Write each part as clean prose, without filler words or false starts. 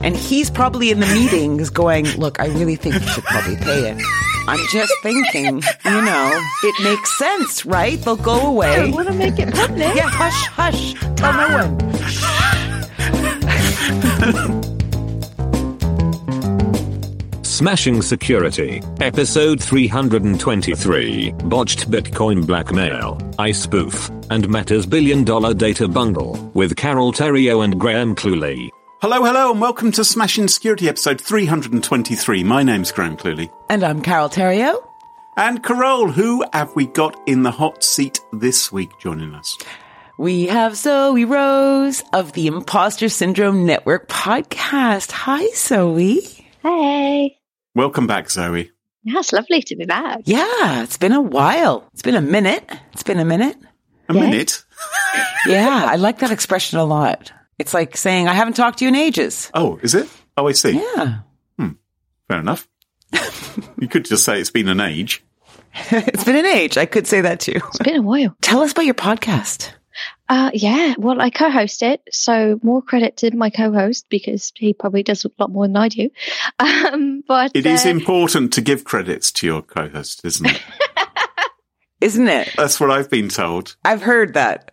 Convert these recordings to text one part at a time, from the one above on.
And he's probably in the meetings going, look, I really think you should probably pay it. I'm just thinking, it makes sense, right? They'll go away. I want to make it public. Yeah, hush. Tell no one. Smashing Security, episode 323, Botched Bitcoin Blackmail, iSpoof, and Meta's billion-dollar data bundle, with Carol Theriault and Graham Cluley. Hello, and welcome to Smashing Security, episode 323. My name's Graham Cluley. And I'm Carol Theriault. And Carol, who have we got in the hot seat this week joining us? We have Zoe Rose of the Imposter Syndrome Network podcast. Hi, Zoe. Hey. Welcome back, Zoe. Yeah, it's lovely to be back. Yeah, it's been a while. It's been a minute. A minute? Yeah, I like that expression a lot. It's like saying, I haven't talked to you in ages. Oh, is it? Oh, I see. Yeah. Fair enough. You could just say it's been an age. It's been an age. I could say that too. It's been a while. Tell us about your podcast. Well, I co-host it, so more credit to my co-host because he probably does a lot more than I do. But it is important to give credits to your co-host, isn't it? Isn't it? That's what I've been told. I've heard that.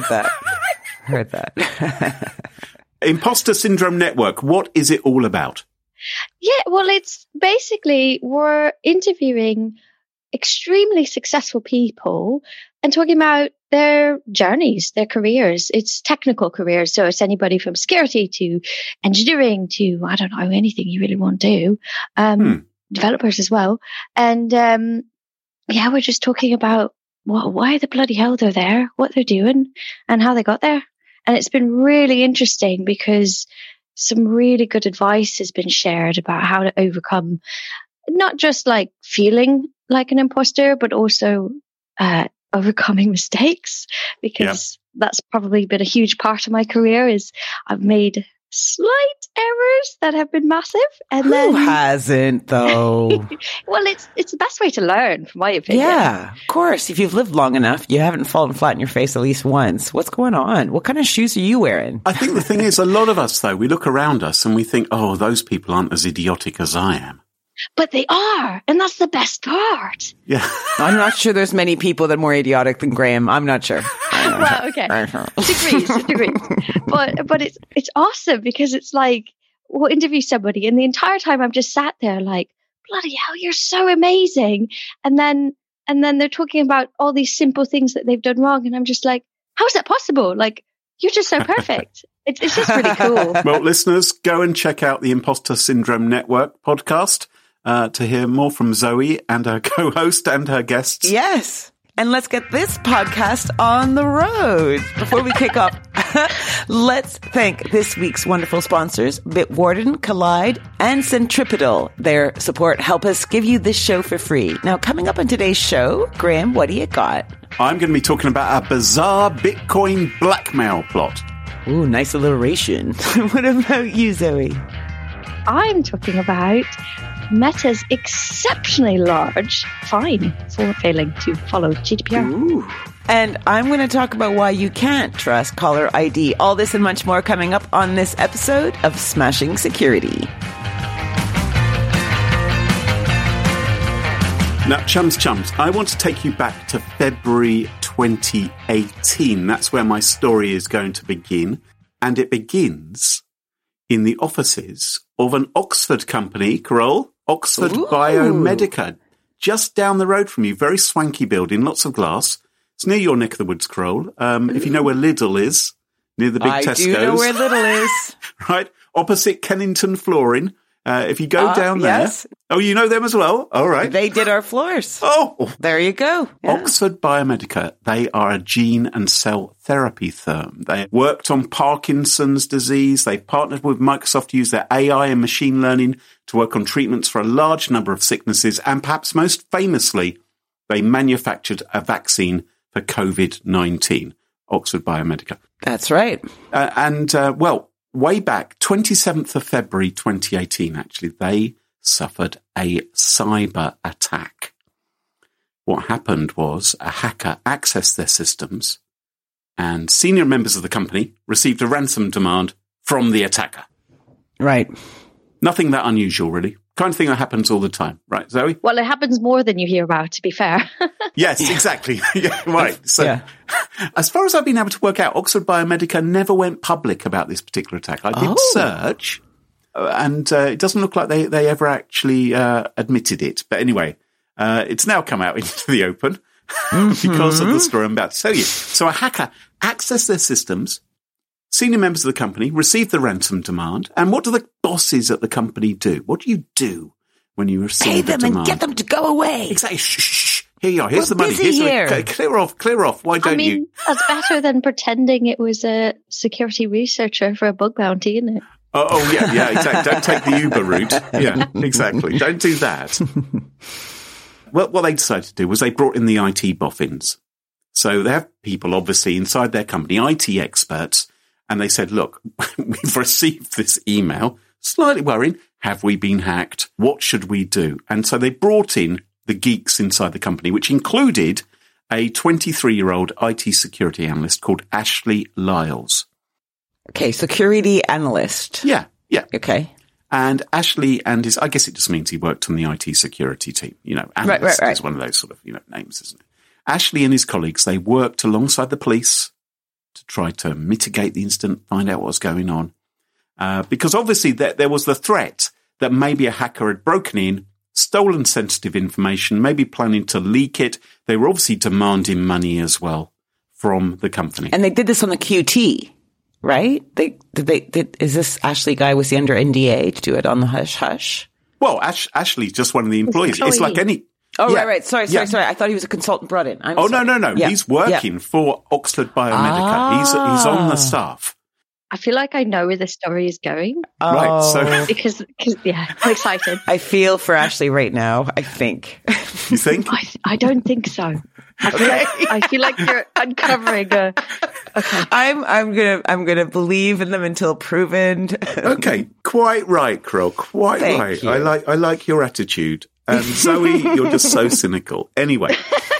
Imposter Syndrome Network, what is it all about? Yeah, well, it's basically we're interviewing extremely successful people and talking about their journeys, their careers. It's technical careers, so it's anybody from security to engineering to, I don't know, anything you really want to do. Developers as well. And we're just talking about why the bloody hell they're there, what they're doing, and how they got there. And it's been really interesting because some really good advice has been shared about how to overcome not just like feeling like an imposter, but also overcoming mistakes, because that's probably been a huge part of my career is I've made slight errors that have been massive. And Who hasn't, though? Well, it's the best way to learn, from my opinion. Yeah, of course. If you've lived long enough, you haven't fallen flat on your face at least once. What's going on? What kind of shoes are you wearing? I think the thing is, a lot of us, though, we look around us and we think, oh, those people aren't as idiotic as I am. But they are, and that's the best part. Yeah. I'm not sure there's many people that are more idiotic than Graham. I'm not sure. Well, okay. Degrees. But it's awesome because it's like, we'll interview somebody and the entire time I'm just sat there like, bloody hell, you're so amazing. And then they're talking about all these simple things that they've done wrong. And I'm just like, how is that possible? Like, you're just so perfect. It's just really cool. Well, listeners, go and check out the Imposter Syndrome Network podcast to hear more from Zoe and her co-host and her guests. Yes. And let's get this podcast on the road. Before we kick off, let's thank this week's wonderful sponsors, Bitwarden, Collide, and Centripetal. Their support help us give you this show for free. Now, coming up on today's show, Graham, what do you got? I'm going to be talking about a bizarre Bitcoin blackmail plot. Ooh, nice alliteration. What about you, Zoe? I'm talking about Meta's exceptionally large fine for failing to follow GDPR. Ooh. And I'm going to talk about why you can't trust caller ID. All this and much more coming up on this episode of Smashing Security. Now, chums, I want to take you back to February 2018. That's where my story is going to begin. And it begins in the offices of an Oxford company, Carol, Oxford Biomedica, just down the road from you. Very swanky building, lots of glass. It's near your neck of the woods, Carol. If you know where Lidl is, near the big Tesco's. I do know where Lidl is. Right, opposite Kennington Flooring. If you go down there. Yes. Oh, you know them as well? All right. They did our floors. Oh. There you go. Yeah. Oxford Biomedica, they are a gene and cell therapy firm. They worked on Parkinson's disease. They've partnered with Microsoft to use their AI and machine learning to work on treatments for a large number of sicknesses. And perhaps most famously, they manufactured a vaccine for COVID-19. Oxford Biomedica. That's right. Way back, 27th of February 2018, actually, they suffered a cyber attack. What happened was a hacker accessed their systems and senior members of the company received a ransom demand from the attacker. Right. Nothing that unusual, really. Kind of thing that happens all the time. Right, Zoe? Well, it happens more than you hear about, to be fair. Yes, exactly. Yeah, right. So, as far as I've been able to work out, Oxford Biomedica never went public about this particular attack. I did search, and it doesn't look like they ever actually admitted it. But anyway, it's now come out into the open because of the story I'm about to tell you. So a hacker accessed their systems, senior members of the company received the ransom demand, and what do the bosses at the company do? What do you do when you receive Pay them a demand? and get them to go away. Exactly. Shh. Here you are. Here's the money. Busy here. Clear off. Why don't you? That's better than pretending it was a security researcher for a bug bounty, isn't it? Oh yeah, exactly. Don't take the Uber route. Yeah, exactly. Don't do that. Well, what they decided to do was they brought in the IT boffins. So they have people, obviously, inside their company, IT experts, and they said, look, we've received this email. Slightly worrying. Have we been hacked? What should we do? And so they brought in the geeks inside the company, which included a 23-year-old IT security analyst called Ashley Lyles. Okay, security analyst. Yeah. Okay. And Ashley I guess it just means he worked on the IT security team. Analyst is one of those sort of, names, isn't it? Ashley and his colleagues, they worked alongside the police to try to mitigate the incident, find out what was going on. Because obviously there was the threat that maybe a hacker had broken in, stolen sensitive information, maybe planning to leak it. They were obviously demanding money as well from the company. And they did this on the QT, right? Is this Ashley guy, was he under NDA to do it on the hush-hush? Well, Ashley's just one of the employees. It's like any... Oh, yeah. Right. Sorry. I thought he was a consultant brought in. No. Yeah. He's working for Oxford Biomedica. He's on the staff. I feel like I know where the story is going. Right. So because I'm excited. I feel for Ashley right now, I think. You think? I don't think so. I feel like you're uncovering a... Okay. I'm gonna believe in them until proven. Okay. Quite right, Krill. Quite Thank right. you. I like your attitude. And Zoe, you're just so cynical. Anyway.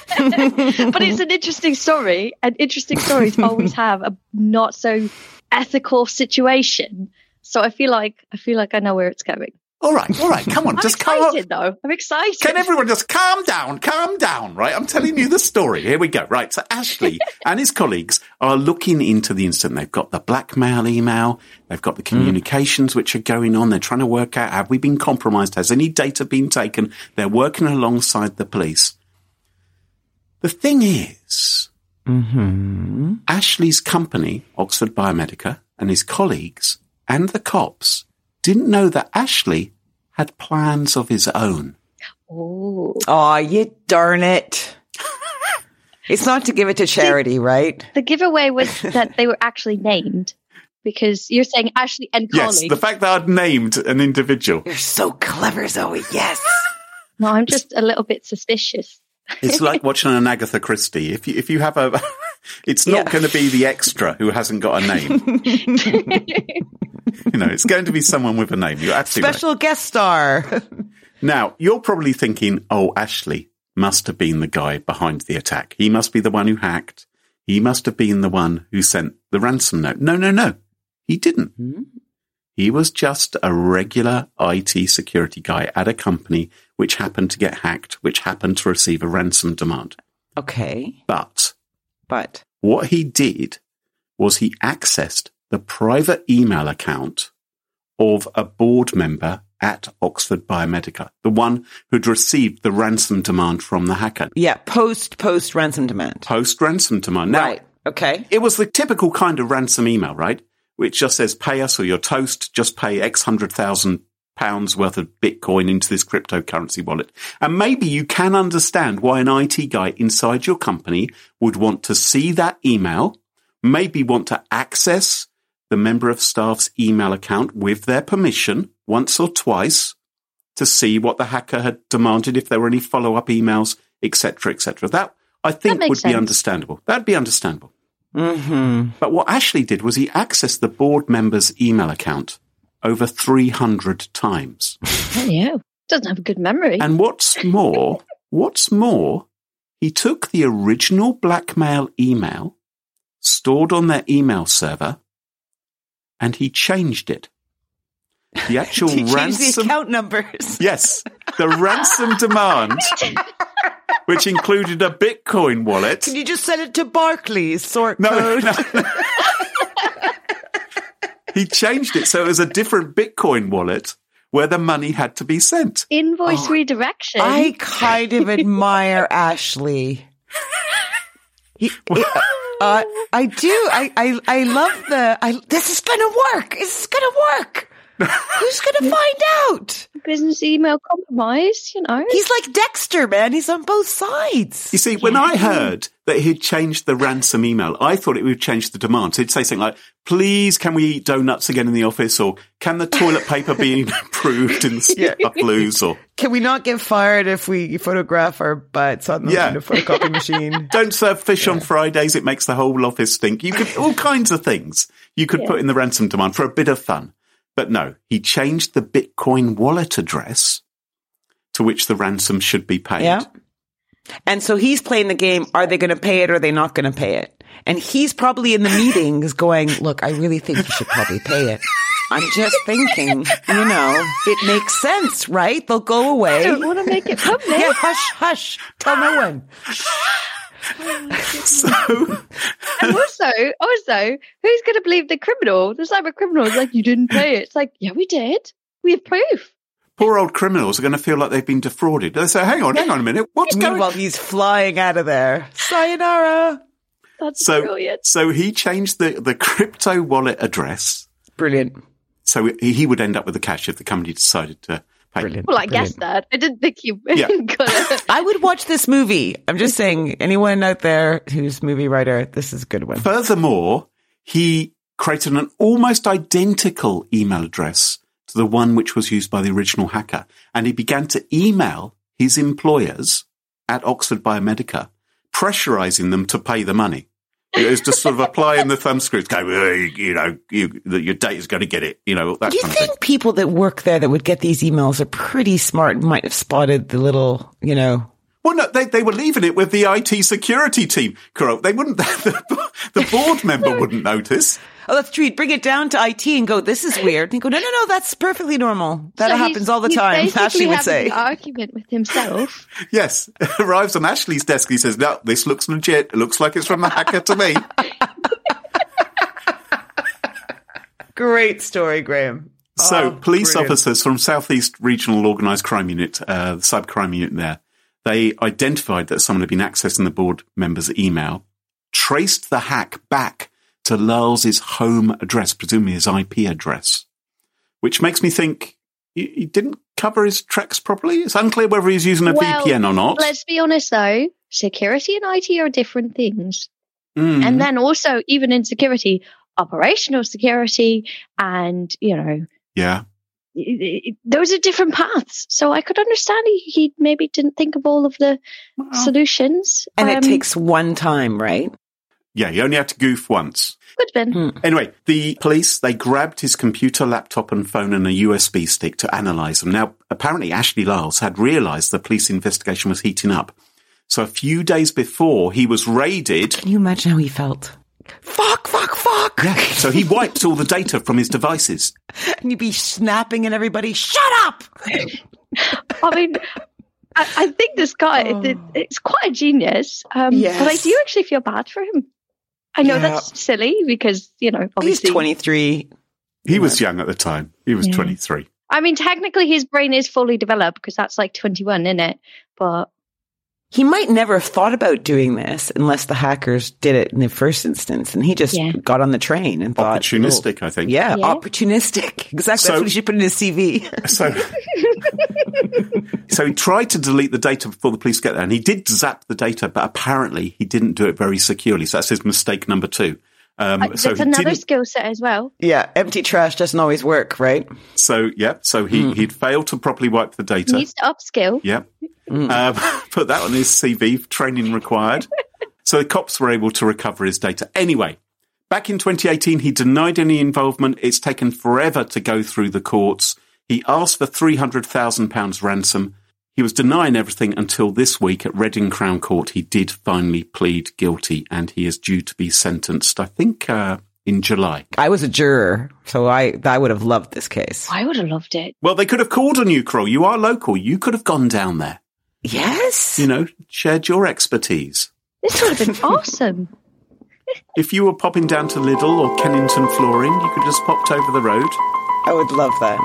But it's an interesting story, and interesting stories always have a not so ethical situation. So I feel like I know where it's going. All right. Come on. I'm excited, though. I'm excited. Can everyone just calm down, right? I'm telling you the story. Here we go. Right. So Ashley and his colleagues are looking into the incident. They've got the blackmail email. They've got the communications which are going on. They're trying to work out, have we been compromised? Has any data been taken? They're working alongside the police. The thing is, Ashley's company, Oxford Biomedica, and his colleagues and the cops didn't know that Ashley had plans of his own. Oh, you darn it. It's not to give it to charity, right? The giveaway was that they were actually named, because you're saying Ashley and colleagues. Yes, the fact that I'd named an individual. You're so clever, Zoe. Yes. No, I'm just a little bit suspicious. It's like watching an Agatha Christie. If you have a... It's not going to be the extra who hasn't got a name. It's going to be someone with a name. You're absolutely Special guest star. Now, you're probably thinking, oh, Ashley must have been the guy behind the attack. He must be the one who hacked. He must have been the one who sent the ransom note. No. He didn't. He was just a regular IT security guy at a company which happened to get hacked, which happened to receive a ransom demand. Okay. But what he did was he accessed the private email account of a board member at Oxford Biomedica, the one who'd received the ransom demand from the hacker. Yeah, post ransom demand. Post ransom demand. Now, right. Okay. It was the typical kind of ransom email, right? Which just says, pay us or you're toast, just pay X £100,000 worth of Bitcoin into this cryptocurrency wallet. And maybe you can understand why an IT guy inside your company would want to see that email, maybe want to access the member of staff's email account with their permission once or twice to see what the hacker had demanded, if there were any follow-up emails, etc., etc. That, I think, would be understandable. That'd be understandable. But what Ashley did was he accessed the board member's email account over 300 times. Yeah, doesn't have a good memory. And what's more, he took the original blackmail email stored on their email server and he changed it. The actual He changed ransom... the account numbers. Yes, the ransom demand, which included a Bitcoin wallet. Can you just send it to Barclays sort No, code? no. He changed it so it was a different Bitcoin wallet where the money had to be sent. Invoice redirection. I kind of admire Ashley. I do. I love this is going to work. This is going to work. Who's going to find out? Business email compromise, He's like Dexter, man. He's on both sides. You see, when I heard that he'd changed the ransom email, I thought it would change the demand. So he'd say something like, please, can we eat donuts again in the office? Or can the toilet paper be improved in the stuff loose? Or can we not get fired if we photograph our butts on the photocopy machine? Don't serve fish on Fridays. It makes the whole office stink. You could, all kinds of things you could put in the ransom demand for a bit of fun. But no, he changed the Bitcoin wallet address to which the ransom should be paid. Yeah. And so he's playing the game. Are they going to pay it or are they not going to pay it? And he's probably in the meetings going, look, I really think you should probably pay it. I'm just thinking, it makes sense, right? They'll go away. I don't want to make it public. Yeah, hush, hush. Tell no one. And also, who's going to believe the criminal? The cyber criminal is like, you didn't pay it. It's like, yeah, we did. We have proof. Poor old criminals are going to feel like they've been defrauded. They say, hang on a minute. What's going on? Meanwhile, he's flying out of there. Sayonara. That's brilliant. So he changed the crypto wallet address. Brilliant. So he would end up with the cash if the company decided to pay. Brilliant. Well, I guess that. I didn't think you got it. I would watch this movie. I'm just saying, anyone out there who's a movie writer, this is a good one. Furthermore, he created an almost identical email address to the one which was used by the original hacker. And he began to email his employers at Oxford Biomedica, pressurizing them to pay the money. It was just sort of applying the thumbscrews, go, your data's going to get it, that kind of thing. Do you think people that work there that would get these emails are pretty smart and might have spotted the little, Well, no, they were leaving it with the IT security team. They wouldn't, the board member wouldn't notice. Oh, that's true. He'd bring it down to IT and go, this is weird. And he'd go, no, that's perfectly normal. That happens all the time, Ashley would say. He's having an argument with himself. Yes. Arrives on Ashley's desk. He says, no, this looks legit. It looks like it's from the hacker to me. Great story, Graham. So police officers from Southeast Regional Organised Crime Unit, the cybercrime unit there, they identified that someone had been accessing the board member's email, traced the hack back to Lyles's home address, presumably his IP address, which makes me think he didn't cover his tracks properly. It's unclear whether he's using a VPN or not. Let's be honest, though. Security and IT are different things. And then also, even in security, operational security and, Yeah. Those are different paths. So I could understand he maybe didn't think of all of the solutions. And it takes one time, right? Yeah, you only have to goof once. Could have been. Anyway, the police, they grabbed his computer, laptop and phone and a USB stick to analyse them. Now, apparently Ashley Lyles had realised the police investigation was heating up. So a few days before he was raided... Can you imagine how he felt? Fuck. Yeah, so he wiped all the data from his devices. And you'd be snapping at everybody, shut up! I mean... I think this guy, it's quite a genius. Yes. But I do actually feel bad for him. I know that's silly because, obviously... He's 23. He was young at the time. He was 23. I mean, technically his brain is fully developed because that's like 21, isn't it? But... He might never have thought about doing this unless the hackers did it in the first instance. And he just got on the train and thought... Opportunistic, I think. Yeah, opportunistic. Exactly. That's what he should put in his CV. So he tried to delete the data before the police get there. And he did zap the data, but apparently he didn't do it very securely. So that's his mistake number 2. That's another skill set as well. Yeah, empty trash doesn't always work, right? So he'd failed to properly wipe the data. He needs to upskill. Yeah. Put that on his CV, training required. So the cops were able to recover his data. Anyway, back in 2018, he denied any involvement. It's taken forever to go through the courts. He asked for £300,000 ransom. He was denying everything until this week at Reading Crown Court. He did finally plead guilty and he is due to be sentenced, I think, in July? I was a juror, so I would have loved this case. I would have loved it. Well, they could have called on you, Kroll. You are local. You could have gone down there. Yes. Shared your expertise. This would have been awesome. If you were popping down to Lidl or Kennington Flooring, you could have just popped over the road. I would love that.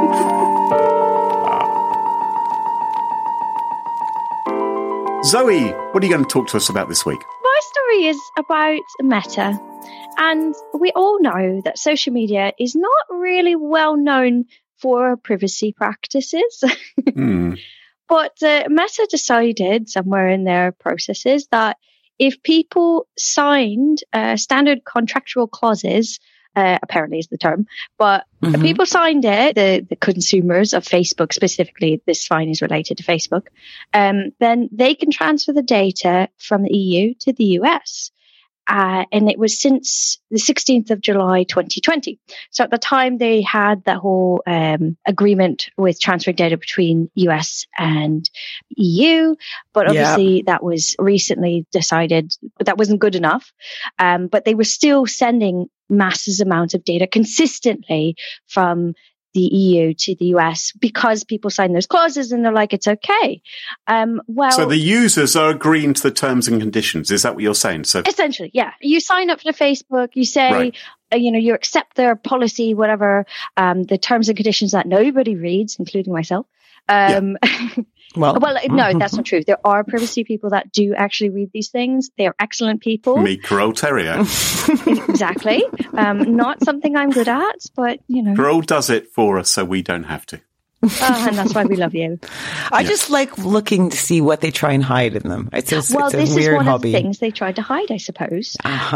Zoe, what are you going to talk to us about this week? My story is about Meta. And we all know that social media is not really well known for privacy practices. But Meta decided somewhere in their processes that if people signed standard contractual clauses, apparently is the term, but if people signed it, the consumers of Facebook specifically, this fine is related to Facebook, then they can transfer the data from the EU to the US. And it was since the 16th of July, 2020. So at the time they had that whole agreement with transferring data between US and EU. But obviously that was recently decided that wasn't good enough. But they were still sending massive amounts of data consistently from the EU to the US because people sign those clauses and they're like, it's okay. So the users are agreeing to the terms and conditions. Is that what you're saying? So essentially, yeah. You sign up to Facebook, you say, you accept their policy, whatever, the terms and conditions that nobody reads, including myself. Well, no, that's not true. There are privacy people that do actually read these things. They are excellent people. Me, Kroll Terrier. Exactly. Not something I'm good at, but, Kroll does it for us so we don't have to. And that's why we love you. I just like looking to see what they try and hide in them. It's a this weird is one hobby. of the things they tried to hide, I suppose.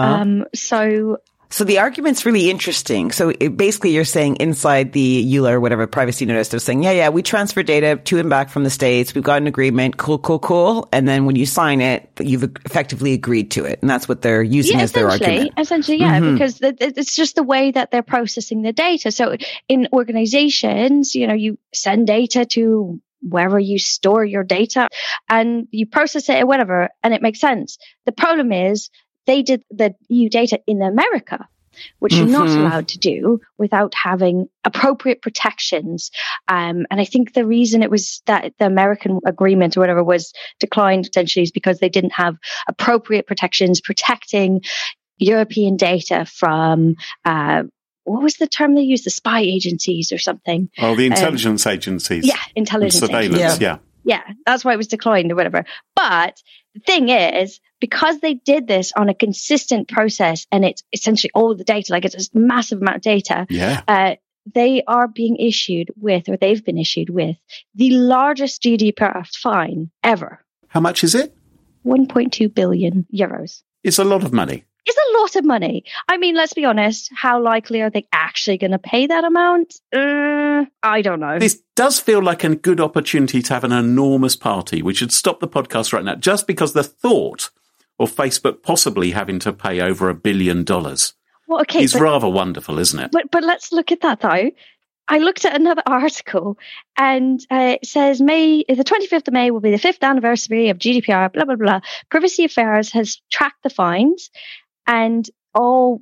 So the argument's really interesting. So basically you're saying inside the EULA or whatever privacy notice, they're saying, we transfer data to and back from the States. We've got an agreement. Cool. And then when you sign it, you've effectively agreed to it. And that's what they're using as their argument. Essentially, because it's just the way that they're processing the data. So in organizations, you send data to wherever you store your data and you process it or whatever, and it makes sense. The problem is, they did the EU data in America, which you're not allowed to do without having appropriate protections. And I think the reason it was that the American agreement or whatever was declined essentially is because they didn't have appropriate protections protecting European data from, what was the term they used? The spy agencies or something. Oh, the intelligence agencies. Yeah, intelligence surveillance, agencies. Yeah, that's why it was declined or whatever. But the thing is, because they did this on a consistent process and it's essentially all the data, like it's a massive amount of data, they are being issued with, or they've been issued with, the largest GDPR fine ever. How much is it? 1.2 billion euros. It's a lot of money. It's a lot of money. I mean, let's be honest. How likely are they actually going to pay that amount? I don't know. This does feel like a good opportunity to have an enormous party. We should stop the podcast right now just because the thought of Facebook possibly having to pay over $1 billion is rather wonderful, isn't it? But let's look at that, though. I looked at another article and it says the 25th of May will be the 5th anniversary of GDPR, blah, blah, blah. Privacy Affairs has tracked the fines and all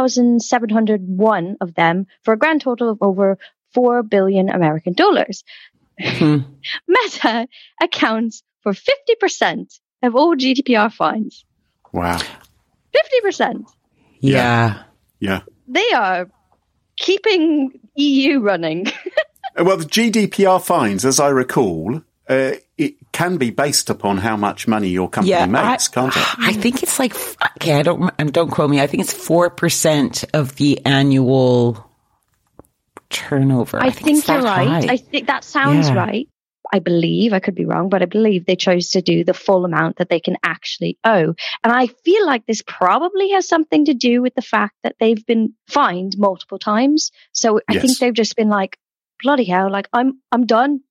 1,701 of them for a grand total of over $4 billion American dollars. Meta accounts for 50% of all GDPR fines. Wow. 50%. Yeah. They are keeping EU running. Well, the GDPR fines, as I recall, it can be based upon how much money your company makes, can't it? I think it's like, don't quote me. I think it's 4% of the annual turnover. I think you're right. I think that sounds right. I believe, I could be wrong, but I believe they chose to do the full amount that they can actually owe. And I feel like this probably has something to do with the fact that they've been fined multiple times. So I think they've just been like, bloody hell, like I'm done.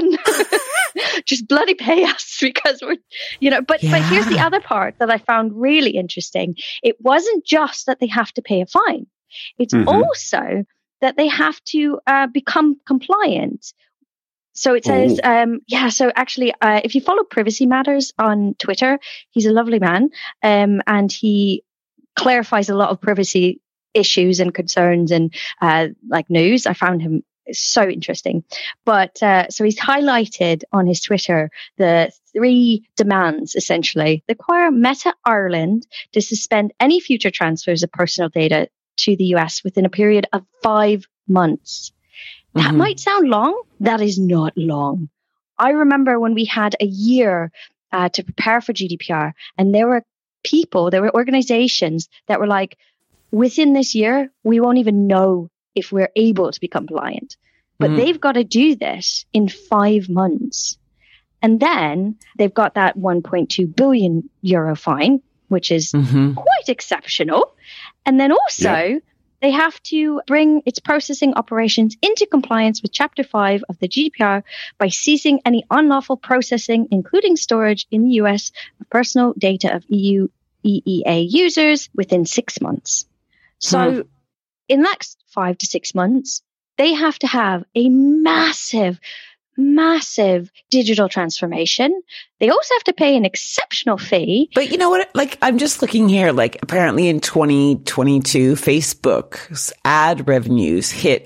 Just bloody pay us because we're, but here's the other part that I found really interesting. It wasn't just that they have to pay a fine. It's also that they have to become compliant. So it says, so actually, if you follow Privacy Matters on Twitter, he's a lovely man, and he clarifies a lot of privacy issues and concerns and like news. I found him so interesting. But so he's highlighted on his Twitter the 3 demands, essentially. They require Meta Ireland to suspend any future transfers of personal data to the US within a period of 5 months. That might sound long. That is not long. I remember when we had a year to prepare for GDPR, and there were organizations that were like, within this year, we won't even know if we're able to be compliant. But they've got to do this in 5 months. And then they've got that 1.2 billion euro fine, which is quite exceptional. And then also they have to bring its processing operations into compliance with Chapter 5 of the GDPR by ceasing any unlawful processing, including storage in the US of personal data of EU EEA users within 6 months. So in the next 5 to 6 months, they have to have a massive digital transformation. They also have to pay an exceptional fee. But you know what? Like, I'm just looking here, like, apparently in 2022, Facebook's ad revenues hit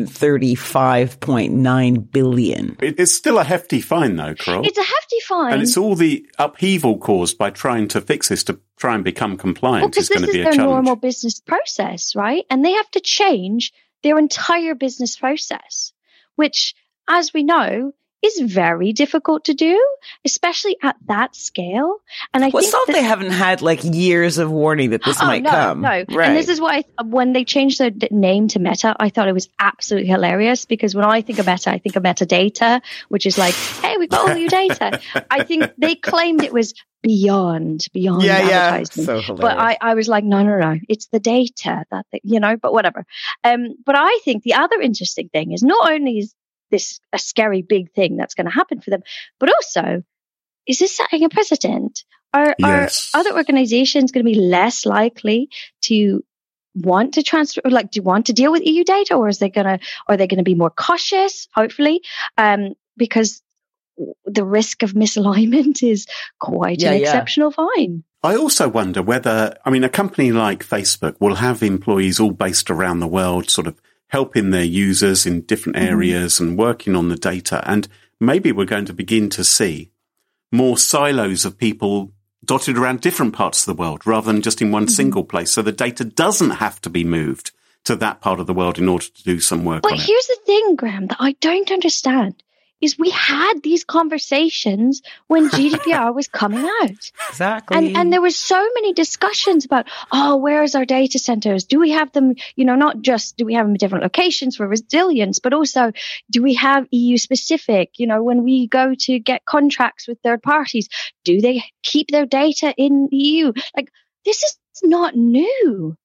135.9 billion. It's still a hefty fine, though, Carol. It's a hefty fine. And it's all the upheaval caused by trying to fix this to try and become compliant is going to be a challenge. Because this is their normal business process, right? And they have to change their entire business process, which, as we know, is very difficult to do, especially at that scale. And I think they haven't had like years of warning that this might come. No, right. And this is why when they changed their name to Meta, I thought it was absolutely hilarious, because when I think of Meta, I think of metadata, which is like, hey, we've got all your data. I think they claimed it was beyond advertising. So hilarious. But I was like, no, it's the data that but whatever. But I think the other interesting thing is not only is this a scary big thing that's going to happen for them, but also, is this setting a precedent? Are other organizations going to be less likely to want to transfer, like, do you want to deal with EU data, or are they going to be more cautious? Hopefully, because the risk of misalignment is quite an exceptional fine. I also wonder whether, a company like Facebook will have employees all based around the world, sort of helping their users in different areas and working on the data. And maybe we're going to begin to see more silos of people dotted around different parts of the world rather than just in one single place. So the data doesn't have to be moved to that part of the world in order to do some work on it. But here's the thing, Graham, that I don't understand. Is we had these conversations when GDPR was coming out. Exactly. And there was so many discussions about, where's our data centers? Do we have them, not just do we have them in different locations for resilience, but also do we have EU specific, when we go to get contracts with third parties, do they keep their data in the EU? Like, this is not new.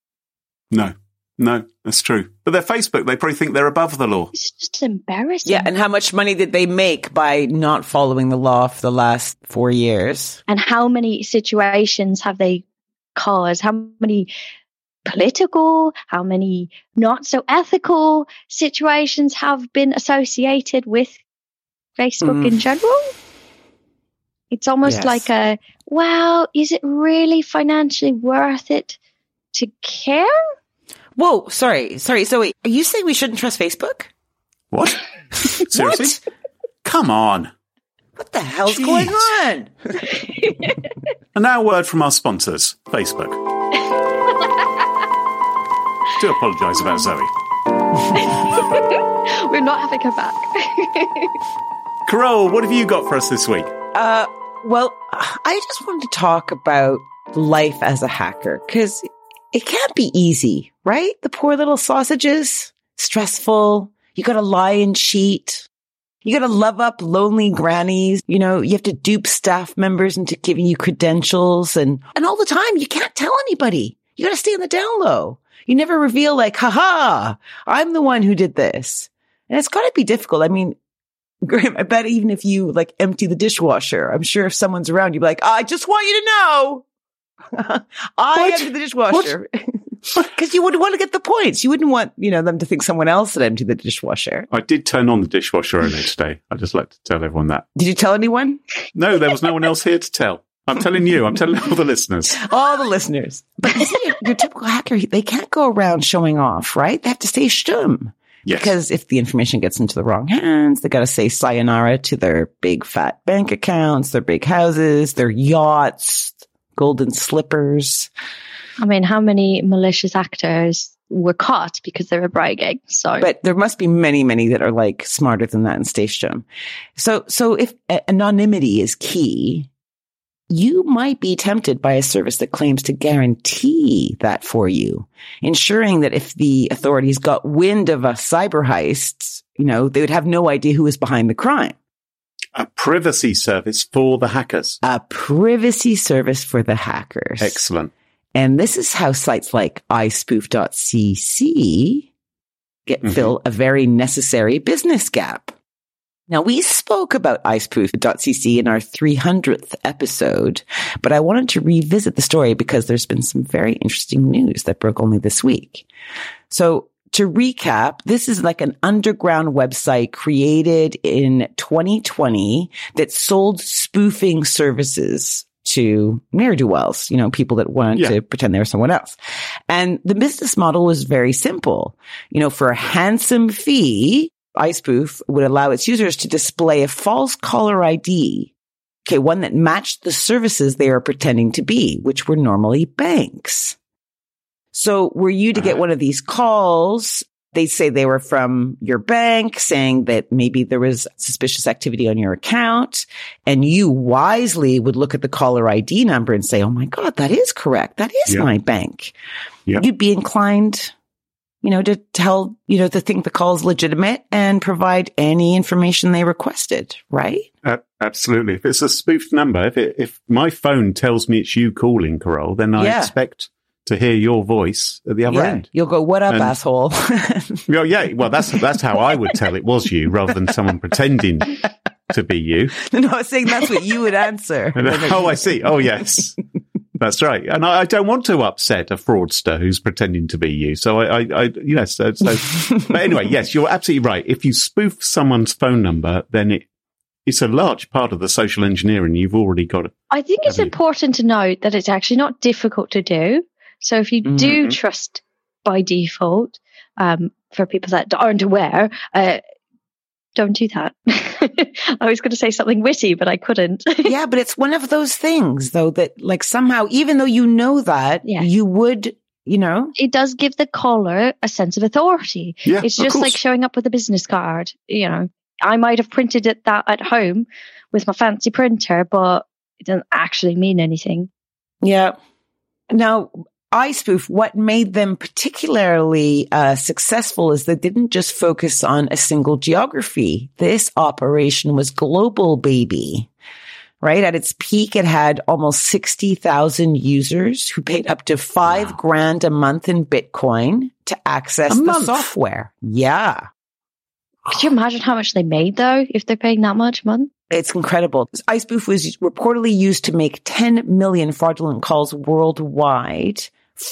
No, that's true. But they're Facebook. They probably think they're above the law. It's just embarrassing. Yeah, and how much money did they make by not following the law for the last 4 years? And how many situations have they caused? How many political, how many not so ethical situations have been associated with Facebook in general? It's almost like is it really financially worth it to care? Whoa, sorry. So wait, are you saying we shouldn't trust Facebook? What? Seriously? What? Come on. What the hell's going on? And now a word from our sponsors, Facebook. Do apologise about Zoe. We're not having her back. Carol, what have you got for us this week? Well, I just wanted to talk about life as a hacker, because it can't be easy, right? The poor little sausages, stressful. You got to lie and cheat. You got to love up lonely grannies. You have to dupe staff members into giving you credentials and all the time you can't tell anybody. You got to stay on the down low. You never reveal like, haha, I'm the one who did this. And it's got to be difficult. Graham, I bet even if you like empty the dishwasher, I'm sure if someone's around, you'd be like, I just want you to know. I emptied the dishwasher because you would want to get the points. You wouldn't want, them to think someone else had emptied the dishwasher. I did turn on the dishwasher earlier today. I just like to tell everyone that. Did you tell anyone? No, there was no one else here to tell. I'm telling you. I'm telling all the listeners. All the listeners. But you see, your typical hacker, they can't go around showing off, right? They have to stay stum. Yes. Because if the information gets into the wrong hands, they got to say sayonara to their big fat bank accounts, their big houses, their yachts, golden slippers. I mean, how many malicious actors were caught because they were bragging? So, but there must be many, many that are like smarter than that and stay stum. So if anonymity is key, you might be tempted by a service that claims to guarantee that for you, ensuring that if the authorities got wind of a cyber heist, they would have no idea who was behind the crime. A privacy service for the hackers. A privacy service for the hackers. Excellent. And this is how sites like ispoof.cc fill a very necessary business gap. Now, we spoke about ispoof.cc in our 300th episode, but I wanted to revisit the story because there's been some very interesting news that broke only this week. So to recap, this is like an underground website created in 2020 that sold spoofing services to ne'er-do-wells, people that wanted to pretend they were someone else. And the business model was very simple. For a handsome fee, iSpoof would allow its users to display a false caller ID, one that matched the services they are pretending to be, which were normally banks. So were you to get one of these calls, they'd say they were from your bank, saying that maybe there was suspicious activity on your account, and you wisely would look at the caller ID number and say, oh my God, that is correct. That is my bank. Yep. You'd be inclined to tell, to think the call is legitimate and provide any information they requested, right? Absolutely. If it's a spoofed number, if my phone tells me it's you calling, Carole, then I expect to hear your voice at the other end. You'll go, what up, asshole? Well, that's how I would tell it was you rather than someone pretending to be you. No, I was saying that's what you would answer. Oh, I see. Oh, yes. That's right. And I don't want to upset a fraudster who's pretending to be you. So yes. So, but anyway, yes, you're absolutely right. If you spoof someone's phone number, then it's a large part of the social engineering you've already got. I think it's important to note that it's actually not difficult to do. So if you do trust by default, for people that aren't aware, don't do that. I was going to say something witty, but I couldn't. Yeah, but it's one of those things, though, that like somehow, even though you know that, you would, It does give the caller a sense of authority. Yeah, it's just like showing up with a business card. I might have printed that at home with my fancy printer, but it doesn't actually mean anything. Yeah. Now, iSpoof, what made them particularly successful is they didn't just focus on a single geography. This operation was global, baby. Right? At its peak, it had almost 60,000 users who paid up to $5,000 a month in Bitcoin to access the software. Yeah. Could you imagine how much they made, though, if they're paying that much a month? It's incredible. iSpoof was reportedly used to make 10 million fraudulent calls worldwide.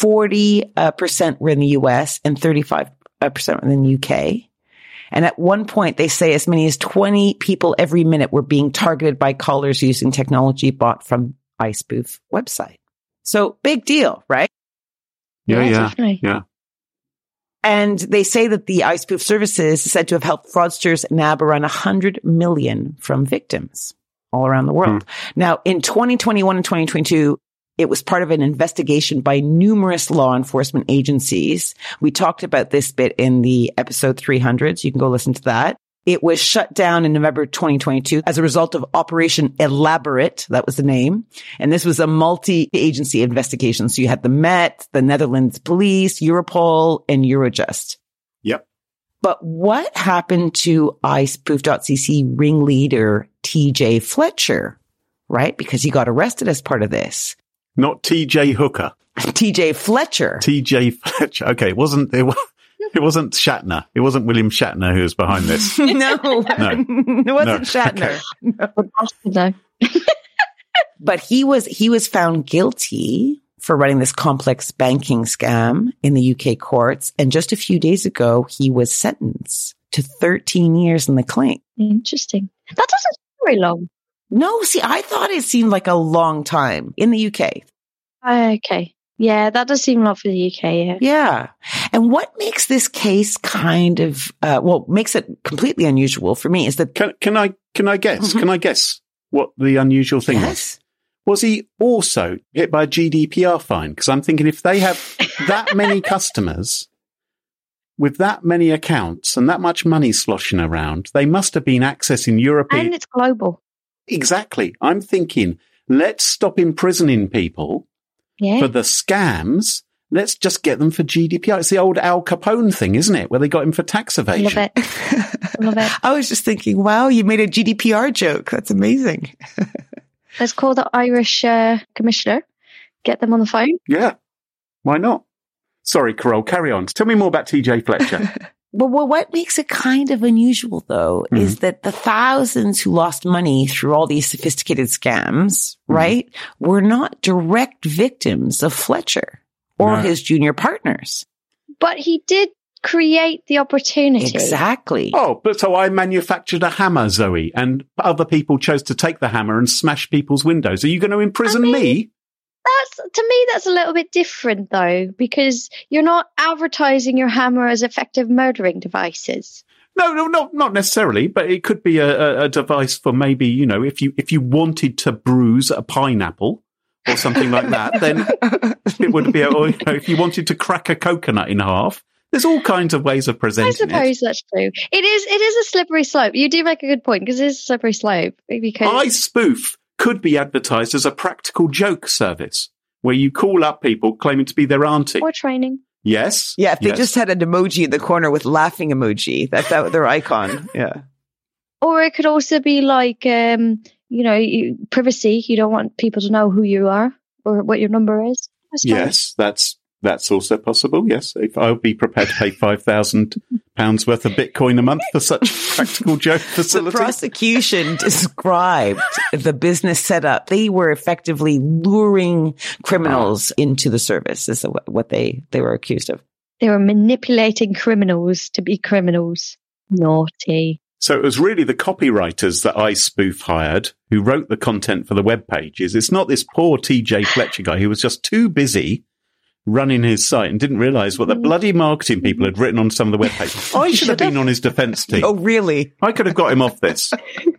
40% were in the US and 35% were in the UK. And at one point, they say as many as 20 people every minute were being targeted by callers using technology bought from iSpoof website. So big deal, right? Yeah. And they say that the iSpoof services is said to have helped fraudsters nab around 100 million from victims all around the world. Now, in 2021 and 2022, it was part of an investigation by numerous law enforcement agencies. We talked about this bit in the episode 300, so you can go listen to that. It was shut down in November 2022 as a result of Operation Elaborate. That was the name. And this was a multi-agency investigation. So you had the Met, the Netherlands Police, Europol, and Eurojust. Yep. But what happened to iSpoof.cc ringleader TJ Fletcher, right? Because he got arrested as part of this. Not TJ Hooker. TJ Fletcher. TJ Fletcher. Okay, it wasn't Shatner. It wasn't William Shatner who was behind this. No. It wasn't Shatner. No. But he was found guilty for running this complex banking scam in the UK courts. And just a few days ago, he was sentenced to 13 years in the clink. Interesting. That doesn't seem very long. No, see, I thought it seemed like a long time in the UK. Okay. Yeah, that does seem a lot for the UK, yeah. Yeah. And what makes this case kind of, makes it completely unusual for me is that... Can I guess? Mm-hmm. Can I guess what the unusual thing was? Was he also hit by a GDPR fine? Because I'm thinking if they have that many customers with that many accounts and that much money sloshing around, they must have been accessing European... And it's global. Exactly. I'm thinking, let's stop imprisoning people for the scams. Let's just get them for GDPR. It's the old Al Capone thing, isn't it? Where they got him for tax evasion. Love it. Love it. I was just thinking, wow, you made a GDPR joke. That's amazing. Let's call the Irish commissioner. Get them on the phone. Yeah. Why not? Sorry, Carole, carry on. Tell me more about TJ Fletcher. Well, what makes it kind of unusual, though, is that the thousands who lost money through all these sophisticated scams, right, were not direct victims of Fletcher or his junior partners. But he did create the opportunity. Exactly. Oh, but so I manufactured a hammer, Zoe, and other people chose to take the hammer and smash people's windows. Are you going to imprison me? To me, that's a little bit different, though, because you're not advertising your hammer as effective murdering devices. No, not necessarily, but it could be a device for maybe, if you wanted to bruise a pineapple or something like that, then it would be, if you wanted to crack a coconut in half. There's all kinds of ways of presenting it. I suppose that's true. It is a slippery slope. You do make a good point, because it is a slippery slope. Because iSpoof could be advertised as a practical joke service where you call up people claiming to be their auntie. Or training. Yes. Yeah, if they just had an emoji in the corner with laughing emoji, that's their icon. Yeah. Or it could also be like, privacy. You don't want people to know who you are or what your number is. Yes, that's also possible. Yes, if I'll be prepared to pay £5,000 worth of Bitcoin a month for such practical joke facility. The prosecution described the business setup. They were effectively luring criminals into the service, is what they were accused of. They were manipulating criminals to be criminals. Naughty. So it was really the copywriters that iSpoof hired who wrote the content for the web pages. It's not this poor TJ Fletcher guy who was just too busy running his site and didn't realize what the bloody marketing people had written on some of the web pages. I should have been on his defense team. Oh, really? I could have got him off this.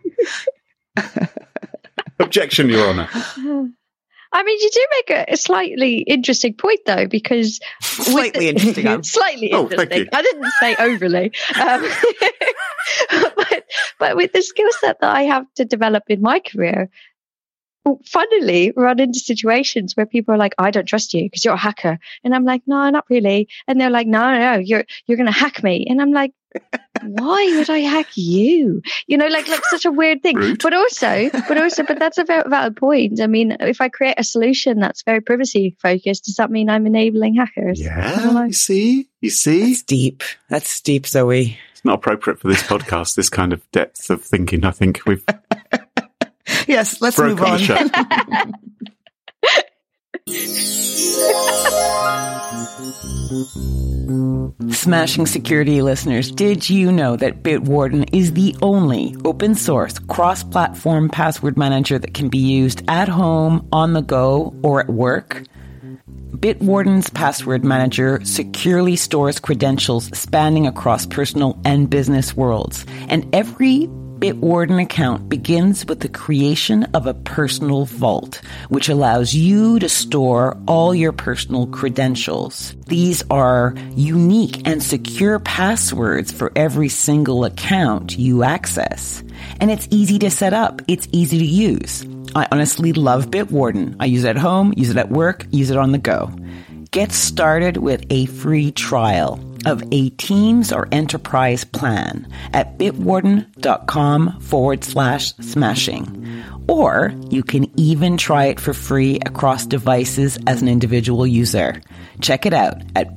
Objection, Your Honour. I mean, you do make a slightly interesting point, though, because... Slightly interesting. Slightly interesting. Thank you. I didn't say overly. But with the skill set that I have to develop in my career, funnily run into situations where people are like, I don't trust you because you're a hacker. And I'm like, no, not really. And they're like, no, you're going to hack me. And I'm like, why would I hack you? Like such a weird thing. Rude. But that's a very valid point. I mean, if I create a solution that's very privacy focused, does that mean I'm enabling hackers? Yeah, you see? That's deep, Zoe. It's not appropriate for this podcast, this kind of depth of thinking. I think we've... Yes, let's move on. Smashing Security listeners, did you know that Bitwarden is the only open source cross-platform password manager that can be used at home, on the go, or at work? Bitwarden's password manager securely stores credentials spanning across personal and business worlds, and every Bitwarden account begins with the creation of a personal vault, which allows you to store all your personal credentials. These are unique and secure passwords for every single account you access. And it's easy to set up. It's easy to use. I honestly love Bitwarden. I use it at home, use it at work, use it on the go. Get started with a free trial of a Teams or Enterprise plan at bitwarden.com/smashing. Or you can even try it for free across devices as an individual user. Check it out at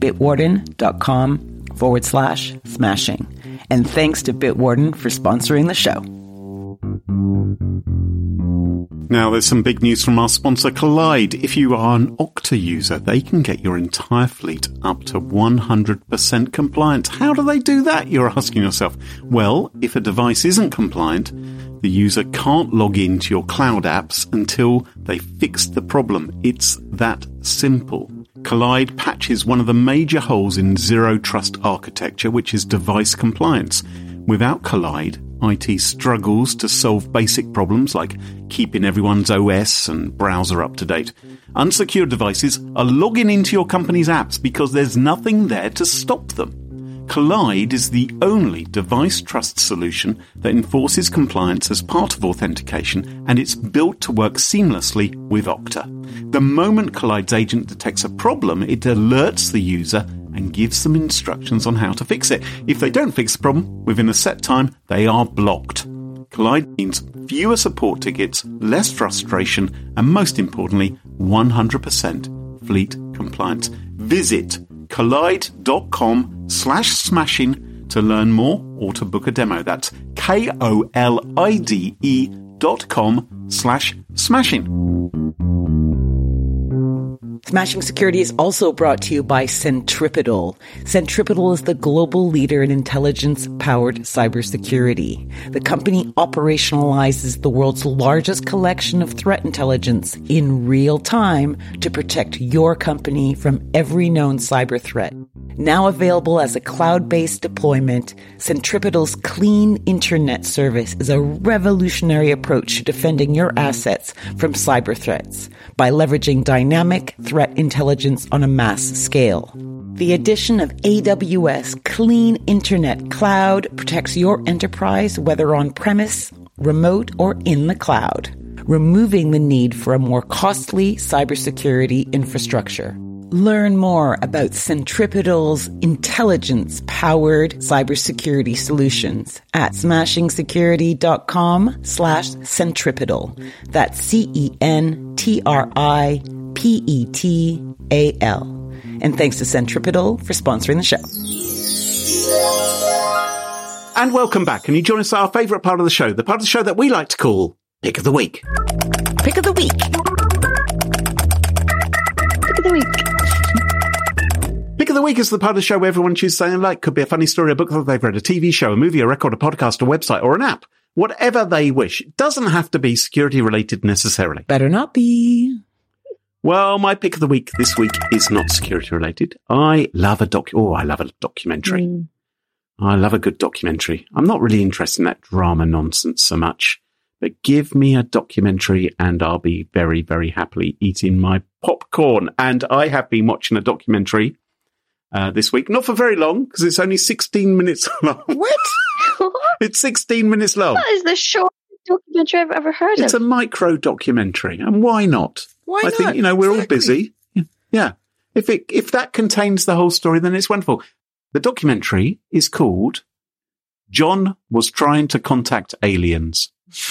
bitwarden.com/smashing. And thanks to Bitwarden for sponsoring the show. Now, there's some big news from our sponsor, Collide. If you are an Okta user, they can get your entire fleet up to 100% compliant. How do they do that, you're asking yourself? Well, if a device isn't compliant, the user can't log into your cloud apps until they fix the problem. It's that simple. Collide patches one of the major holes in zero trust architecture, which is device compliance. Without Collide, IT struggles to solve basic problems like keeping everyone's OS and browser up to date. Unsecured devices are logging into your company's apps because there's nothing there to stop them. Collide is the only device trust solution that enforces compliance as part of authentication, and it's built to work seamlessly with Okta. The moment Collide's agent detects a problem, it alerts the user and gives them instructions on how to fix it. If they don't fix the problem within a set time, they are blocked. Collide means fewer support tickets, less frustration, and most importantly, 100% fleet compliance. Visit collide.com/smashing to learn more or to book a demo. That's KOLIDE.com/smashing. Smashing Security is also brought to you by Centripetal. Centripetal is the global leader in intelligence-powered cybersecurity. The company operationalizes the world's largest collection of threat intelligence in real time to protect your company from every known cyber threat. Now available as a cloud-based deployment, Centripetal's Clean Internet service is a revolutionary approach to defending your assets from cyber threats by leveraging dynamic threat intelligence on a mass scale. The addition of AWS Clean Internet Cloud protects your enterprise whether on-premise, remote, or in the cloud, removing the need for a more costly cybersecurity infrastructure. Learn more about Centripetal's intelligence-powered cybersecurity solutions at smashingsecurity.com/centripetal. That's CENTRIPETAL. And thanks to Centripetal for sponsoring the show. And welcome back. And you join us at our favourite part of the show, the part of the show that we like to call Pick of the Week. Pick of the Week. Pick of the Week. Pick of the Week is the part of the show where everyone chooses something they like. Could be a funny story, a book that they've read, a TV show, a movie, a record, a podcast, a website, or an app. Whatever they wish. It doesn't have to be security related necessarily. Better not be. Well, my pick of the week this week is not security related. I love a documentary. I love a good documentary. I'm not really interested in that drama nonsense so much. But give me a documentary and I'll be very, very happily eating my popcorn. And I have been watching a documentary this week. Not for very long, because it's only 16 minutes long. What? It's 16 minutes long. That is the shortest documentary I've ever heard of. It's a micro documentary. And why not? Why not? I think, we're all busy. Yeah. If that contains the whole story, then it's wonderful. The documentary is called John Was Trying to Contact Aliens.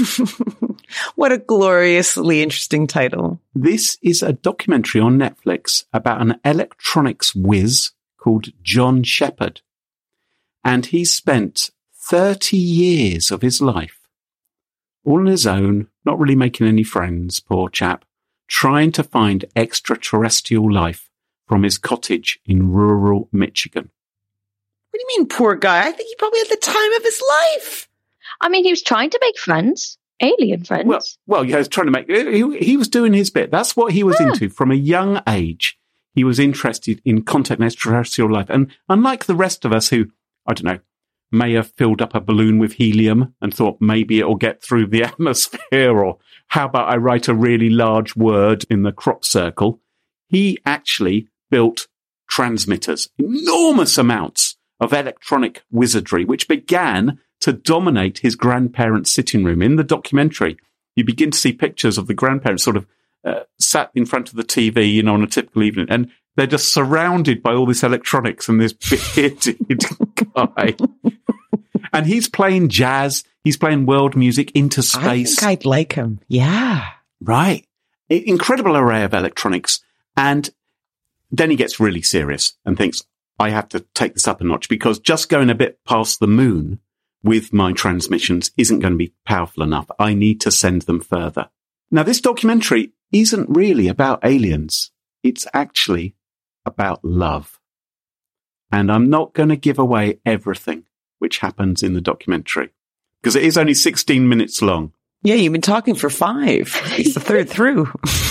What a gloriously interesting title. This is a documentary on Netflix about an electronics whiz called John Shepard. And he spent 30 years of his life all on his own, not really making any friends, poor chap, trying to find extraterrestrial life from his cottage in rural Michigan. What do you mean, poor guy? I think he probably had the time of his life. I mean, he was trying to make friends, alien friends. Well, he was trying to make. He was doing his bit. That's what he was into from a young age. He was interested in contacting extraterrestrial life, and unlike the rest of us, who I don't know, may have filled up a balloon with helium and thought maybe it'll get through the atmosphere, or how about I write a really large word in the crop circle? He actually built transmitters, enormous amounts of electronic wizardry, which began to dominate his grandparents' sitting room. In the documentary, you begin to see pictures of the grandparents sort of sat in front of the TV, on a typical evening, and they're just surrounded by all this electronics and this bearded guy. And he's playing jazz. He's playing world music into space. I think I'd like him. Yeah. Right. Incredible array of electronics. And then he gets really serious and thinks, I have to take this up a notch, because just going a bit past the moon with my transmissions isn't going to be powerful enough. I need to send them further. Now, this documentary isn't really about aliens. It's actually about love. And I'm not going to give away everything which happens in the documentary because it is only 16 minutes long. Yeah, you've been talking for 5. It's the third through.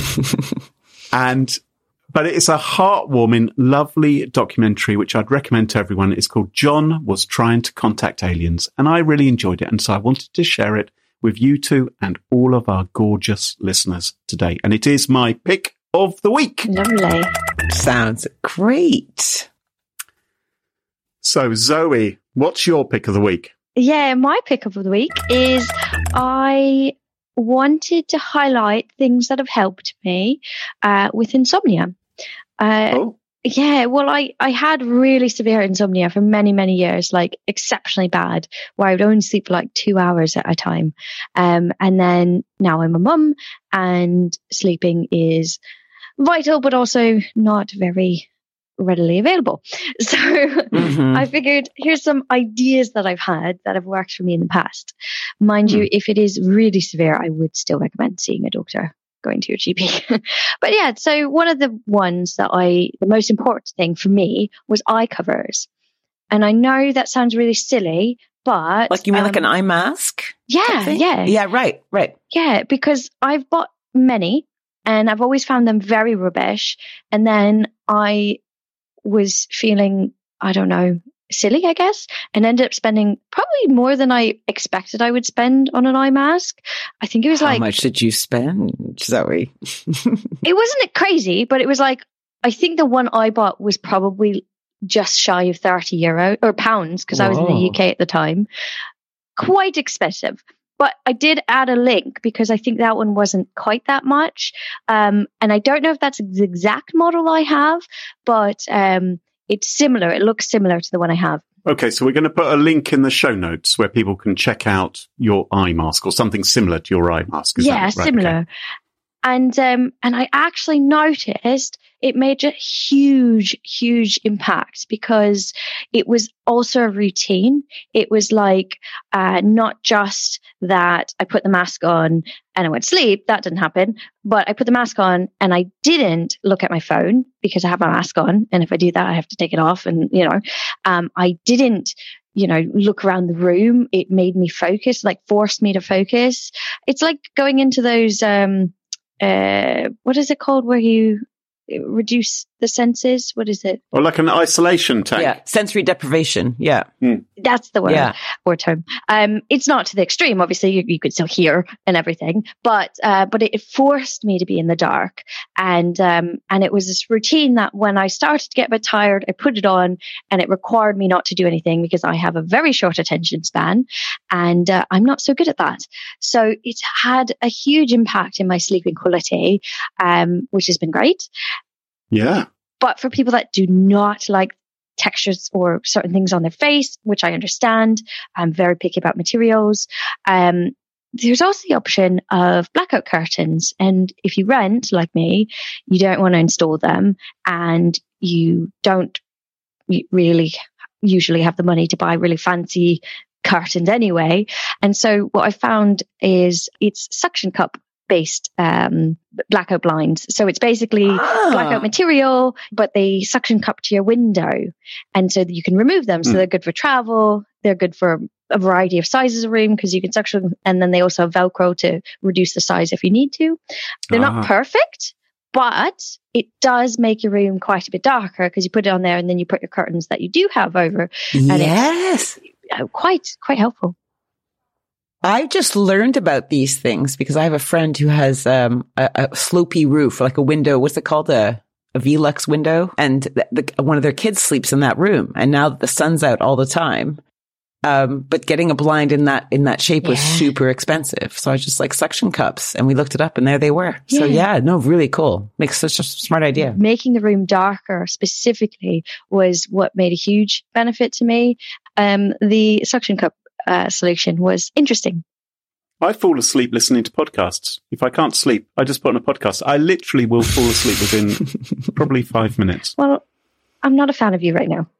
But it's a heartwarming, lovely documentary, which I'd recommend to everyone. It's called John Was Trying to Contact Aliens. And I really enjoyed it. And so I wanted to share it with you two and all of our gorgeous listeners today. And it is my pick of the week. Lovely. Sounds great. So Zoe, what's your pick of the week? Yeah, my pick of the week is I wanted to highlight things that have helped me with insomnia. Yeah, well, I had really severe insomnia for many, many years, like exceptionally bad, where I would only sleep for like 2 hours at a time. And then now I'm a mum and sleeping is vital, but also not very readily available. So I figured here's some ideas that I've had that have worked for me in the past. Mind you, if it is really severe, I would still recommend seeing a doctor, going to your GP. But yeah, so one of the ones that the most important thing for me was eye covers. And I know that sounds really silly, but... Like you mean like an eye mask? Yeah, yeah. Yeah, right. Yeah, because I've bought many and I've always found them very rubbish. And then I was feeling, I don't know, silly, I guess, and ended up spending probably more than I expected I would spend on an eye mask. I think it was How much did you spend, Zoe? It wasn't crazy, but it was like, I think the one I bought was probably just shy of €30 or pounds because I was in the UK at the time. Quite expensive. But I did add a link because I think that one wasn't quite that much. And I don't know if that's the exact model I have, but it's similar. It looks similar to the one I have. Okay, so we're going to put a link in the show notes where people can check out your eye mask or something similar to your eye mask. Is that right? Similar. Okay. And I actually noticed it made a huge, huge impact because it was also a routine. It was like not just that I put the mask on and I went to sleep. That didn't happen. But I put the mask on and I didn't look at my phone because I have my mask on. And if I do that, I have to take it off. And, I didn't, look around the room. It made me focus, like forced me to focus. It's like going into those... what is it called where you reduce the senses? What is it? Or like an isolation tank. Yeah, sensory deprivation. Yeah. That's the word or term. It's not to the extreme. Obviously, you could still hear and everything, but it forced me to be in the dark. And it was this routine that when I started to get a bit tired, I put it on and it required me not to do anything because I have a very short attention span and I'm not so good at that. So it's had a huge impact in my sleeping quality, which has been great. Yeah. But for people that do not like textures or certain things on their face, which I understand, I'm very picky about materials. There's also the option of blackout curtains. And if you rent, like me, you don't want to install them and you don't really usually have the money to buy really fancy curtains anyway. And so what I found is it's suction cup based blackout blinds. So it's basically blackout material, but they suction cup to your window. And so that you can remove them. So they're good for travel. They're good for a variety of sizes of room because you can suction. And then they also have Velcro to reduce the size if you need to. They're not perfect, but it does make your room quite a bit darker because you put it on there and then you put your curtains that you do have over. And yes. It's quite helpful. I just learned about these things because I have a friend who has a slopey roof, like a window. What's it called? A Velux window. And one of their kids sleeps in that room. And now that the sun's out all the time, but getting a blind in that shape was super expensive. So I was just like suction cups and we looked it up and there they were. So really cool. Makes such a smart idea. Making the room darker specifically was what made a huge benefit to me. The suction cup solution was interesting. I fall asleep listening to podcasts. If I can't sleep, I just put on a podcast. I literally will fall asleep within probably 5 minutes. Well, I'm not a fan of you right now.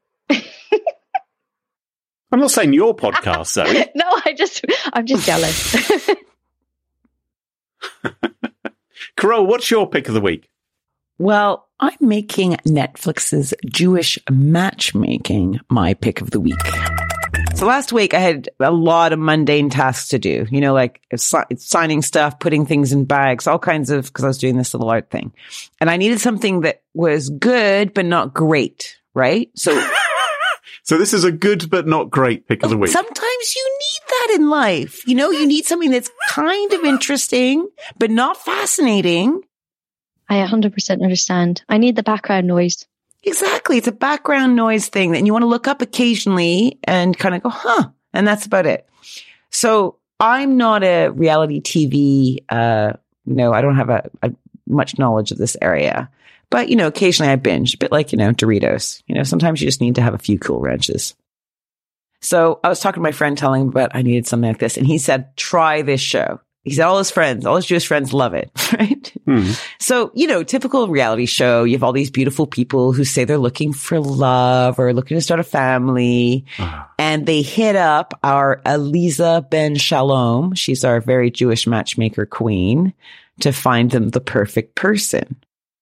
I'm not saying your podcast, Zoe. No, I'm just jealous. Carole, what's your pick of the week? Well, I'm making Netflix's Jewish matchmaking my pick of the week. So last week I had a lot of mundane tasks to do, like signing stuff, putting things in bags, all kinds of, because I was doing this little art thing. And I needed something that was good, but not great, right? So this is a good, but not great pick of the week. Sometimes you need that in life. You need something that's kind of interesting, but not fascinating. I 100% understand. I need the background noise. Exactly. It's a background noise thing that you want to look up occasionally and kind of go, huh? And that's about it. So I'm not a reality TV. I don't have a much knowledge of this area, but occasionally I binge, a bit like, Doritos, sometimes you just need to have a few Cool Ranches. So I was talking to my friend telling him about I needed something like this. And he said, try this show. He said all his Jewish friends love it, right? Mm-hmm. So, typical reality show, you have all these beautiful people who say they're looking for love or looking to start a family. And they hit up our Eliza Ben Shalom. She's our very Jewish matchmaker queen to find them the perfect person.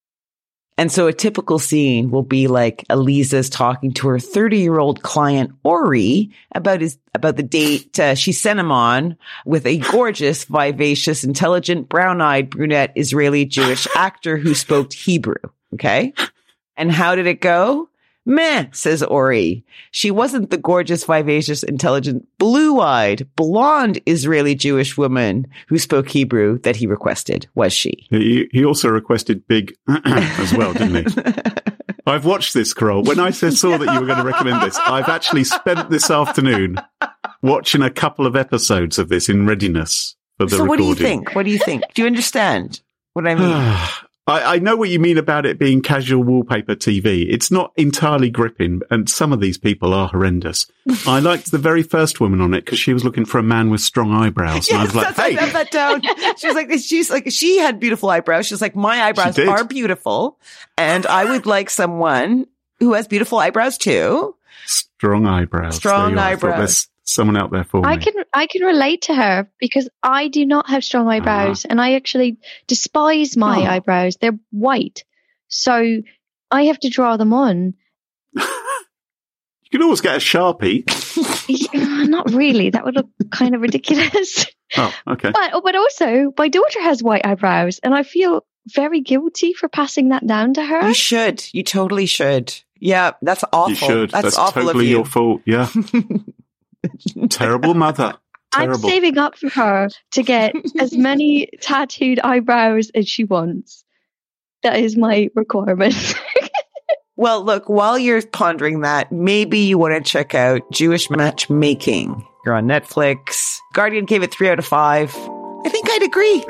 And so a typical scene will be like Eliza's talking to her 30-year-old client, Ori, about the date she sent him on with a gorgeous, vivacious, intelligent, brown-eyed, brunette, Israeli Jewish actor who spoke Hebrew. Okay. And how did it go? Meh, says Ori. She wasn't the gorgeous, vivacious, intelligent, blue-eyed, blonde Israeli Jewish woman who spoke Hebrew that he requested, was she? He also requested big as well, didn't he? I've watched this, Carole. When I saw that you were going to recommend this, I've actually spent this afternoon watching a couple of episodes of this in readiness for the recording. So what do you think? What do you think? Do you understand what I mean? I know what you mean about it being casual wallpaper TV. It's not entirely gripping, and some of these people are horrendous. I liked the very first woman on it because she was looking for a man with strong eyebrows. Yes, and I was like, hey. I have that down. She's like, she had beautiful eyebrows. She's like, my eyebrows are beautiful, and I would like someone who has beautiful eyebrows too. Strong eyebrows. Strong eyebrows. Someone out there for me. I can relate to her because I do not have strong eyebrows and I actually despise my eyebrows. They're white. So I have to draw them on. You can always get a Sharpie. Not really. That would look kind of ridiculous. Oh, okay. But also my daughter has white eyebrows and I feel very guilty for passing that down to her. You should. You totally should. Yeah, that's awful. You should. That's awful totally of you. Your fault. Yeah. Terrible mother. Terrible. I'm saving up for her to get as many tattooed eyebrows as she wants. That is my requirement. Well, look, while you're pondering that, maybe you want to check out Jewish Matchmaking. You're on Netflix. Guardian gave it 3 out of 5. I think I'd agree.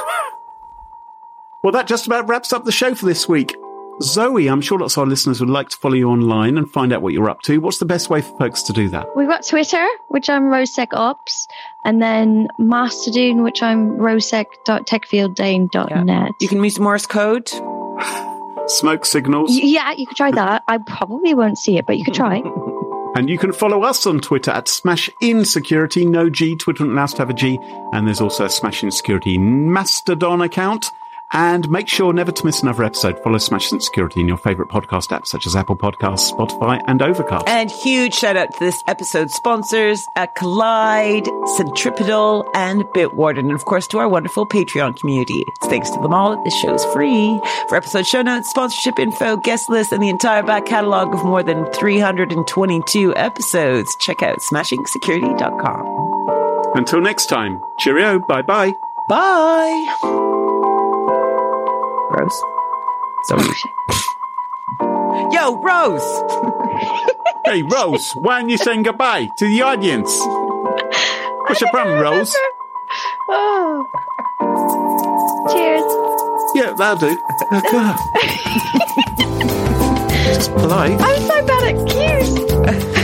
Well, that just about wraps up the show for this week. Zoe, I'm sure lots of our listeners would like to follow you online and find out what you're up to. What's the best way for folks to do that? We've got Twitter, which I'm RoseSecOps, and then Mastodon, which I'm rosesec.techfielddane.net. Yeah. You can use Morse code. Smoke signals. Yeah, you could try that. I probably won't see it, but you could try. And you can follow us on Twitter at SmashInSecurity. No G, Twitter wouldn't allow us to have a G. And there's also a SmashInSecurity Mastodon account. And make sure never to miss another episode. Follow Smash Security in your favourite podcast apps such as Apple Podcasts, Spotify and Overcast. And huge shout out to this episode's sponsors at Collide, Centripetal and Bitwarden. And of course to our wonderful Patreon community. It's thanks to them all that this show is free. For episode show notes, sponsorship info, guest list, and the entire back catalogue of more than 322 episodes, check out SmashingSecurity.com. Until next time, cheerio, bye-bye. Bye. Rose? Sorry. Yo, Rose! Hey, Rose, why aren't you saying goodbye to the audience? What's your problem, Rose? Oh. Cheers. Yeah, that'll do. Just polite. I'm so bad at cues.